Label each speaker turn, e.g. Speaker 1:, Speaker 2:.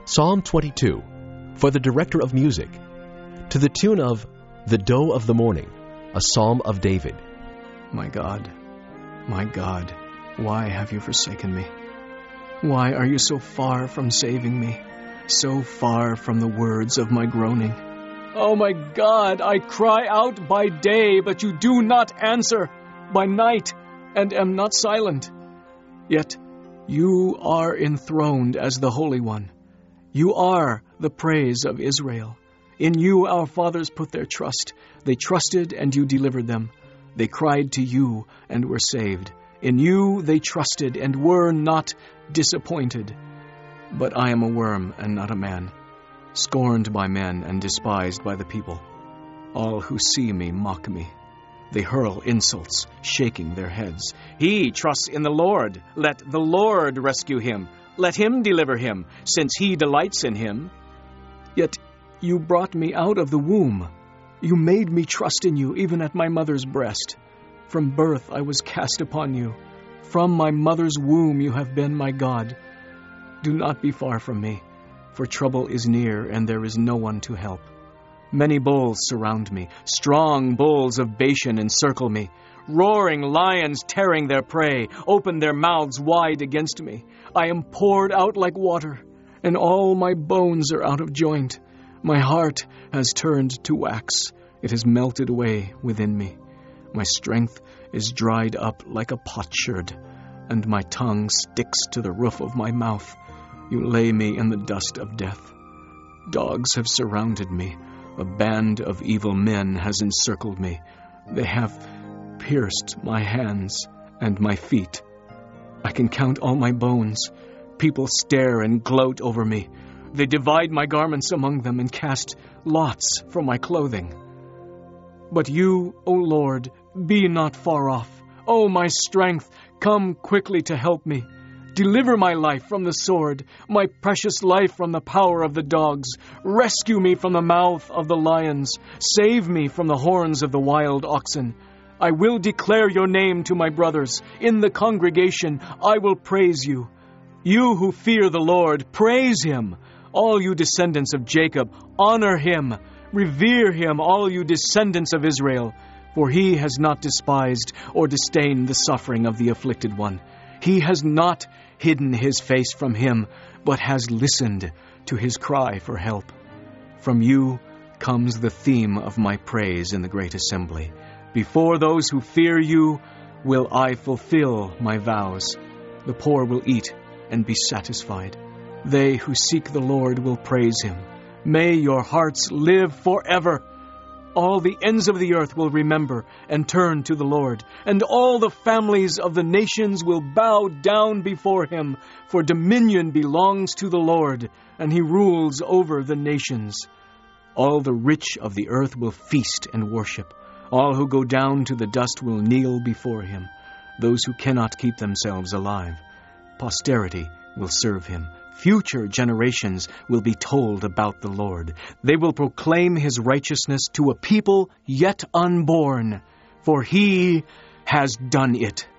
Speaker 1: Psalm 22, for the director of music, to the tune of The Doe of the Morning, a psalm of David.
Speaker 2: My God, why have you forsaken me? Why are you so far from saving me, so far from the words of my groaning? Oh my God, I cry out by day, but you do not answer, by night, and am not silent. Yet you are enthroned as the Holy One. You are the praise of Israel. In you our fathers put their trust. They trusted, and you delivered them. They cried to you and were saved. In you they trusted and were not disappointed. But I am a worm and not a man, scorned by men and despised by the people. All who see me mock me. They hurl insults, shaking their heads. He trusts in the Lord. Let the Lord rescue him. Let him deliver him, since he delights in him. Yet you brought me out of the womb. You made me trust in you, even at my mother's breast. From birth I was cast upon you. From my mother's womb you have been my God. Do not be far from me, for trouble is near, and there is no one to help. Many bulls surround me. Strong bulls of Bashan encircle me. Roaring lions tearing their prey open their mouths wide against me. I am poured out like water, and all my bones are out of joint. My heart has turned to wax. It has melted away within me. My strength is dried up like a potsherd, and my tongue sticks to the roof of my mouth. You lay me in the dust of death. Dogs have surrounded me. A band of evil men has encircled me. They have pierced my hands and my feet. I can count all my bones. People stare and gloat over me. They divide my garments among them and cast lots for my clothing. But you, O Lord, be not far off. O my strength, come quickly to help me. Deliver my life from the sword, my precious life from the power of the dogs. Rescue me from the mouth of the lions. Save me from the horns of the wild oxen. I will declare your name to my brothers. In the congregation I will praise you. You who fear the Lord, praise him. All you descendants of Jacob, honor him. Revere him, all you descendants of Israel. For he has not despised or disdained the suffering of the afflicted one. He has not hidden his face from him, but has listened to his cry for help. From you comes the theme of my praise in the great assembly. Before those who fear you will I fulfill my vows. The poor will eat and be satisfied. They who seek the Lord will praise him. May your hearts live forever. All the ends of the earth will remember and turn to the Lord, and all the families of the nations will bow down before him, for dominion belongs to the Lord, and he rules over the nations. All the rich of the earth will feast and worship. All who go down to the dust will kneel before him. Those who cannot keep themselves alive. Posterity will serve him. Future generations will be told about the Lord. They will proclaim his righteousness to a people yet unborn, for he has done it.